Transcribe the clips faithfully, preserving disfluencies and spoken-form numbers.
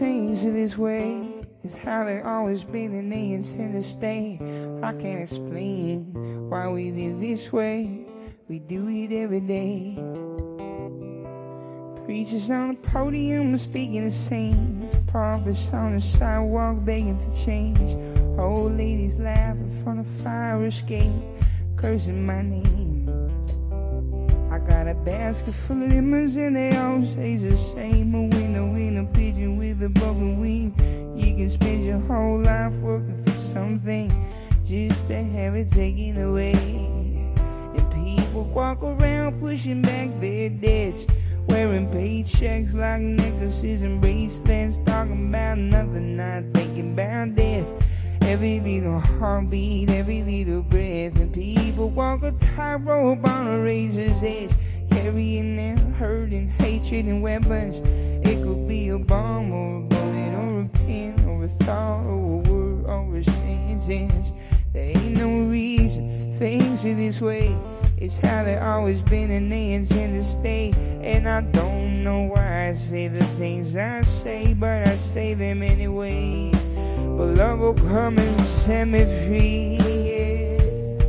things are this way. It's how they always been and they intend to stay. I can't explain why we live this way. We do it every day. Preachers on the podium speaking to saints. Prophets on the sidewalk begging for change. Old ladies laughing from the fire escape, cursing my name. I got a basket full of lemons and they all say the same. A window in a pigeon with a broken wing. You can spend your whole life working for something just to have it taken away. And people walk around pushing back their debts, wearing paychecks like necklaces and bracelets, talking about nothing, not thinking about death. Every little heartbeat, every little breath. And people walk a tightrope on a razor's edge, carrying their hurt and hatred and weapons. It could be a bomb or a bullet or a pen or a thought or a word or a sentence. There ain't no reason things are this way. It's how they always been and they intend to stay. And I don't know why I say the things I say, but I say them anyway. But love will come and set me free, yeah.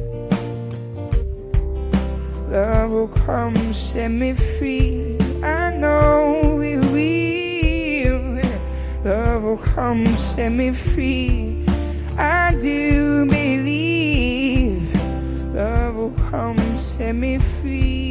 Love will come and set me free. I know it will. Love will come and set me free. I do believe love will come and set me free.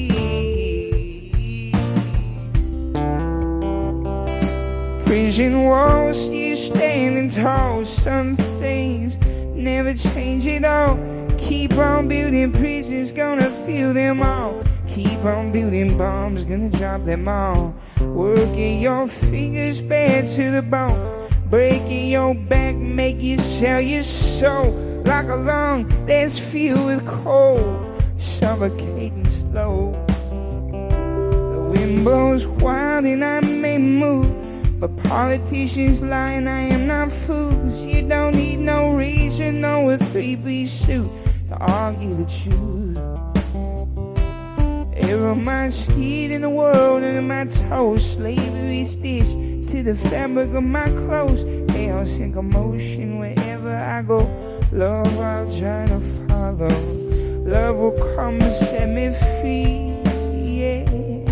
Prison walls still standing tall. Some things never change at all. Keep on building prisons, gonna fill them all. Keep on building bombs, gonna drop them all. Working your fingers bad to the bone. Breaking your back, make you sell your soul. Like a lung that's filled with cold, suffocating slow. The wind blows wild and I may move, but politicians lie and I am not fools. You don't need no reason, no a three-piece suit to argue the truth. Arrow my skin in the world under my toes. Slavery stitched to the fabric of my clothes. Chaos and commotion wherever I go. Love I'll try to follow. Love will come and set me free, yeah.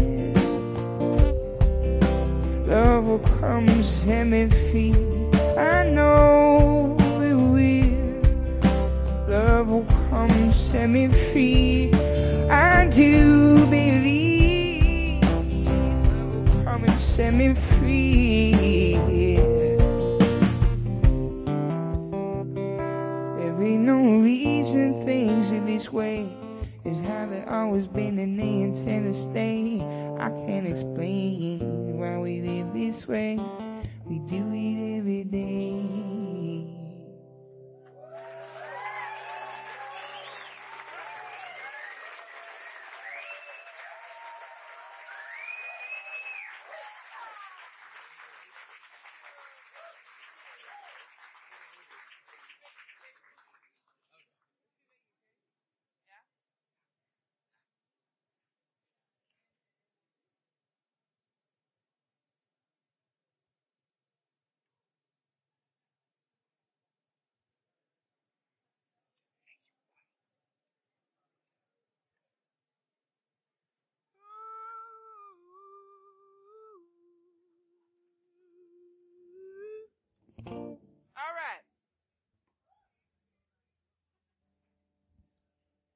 Love will come and set me free. I know it will. Love will come and set me free. I do believe love will come and set me free, yeah. There ain't no reason things are this way. It's how they always been and they intend to stay. I can't explain why we live this way. We do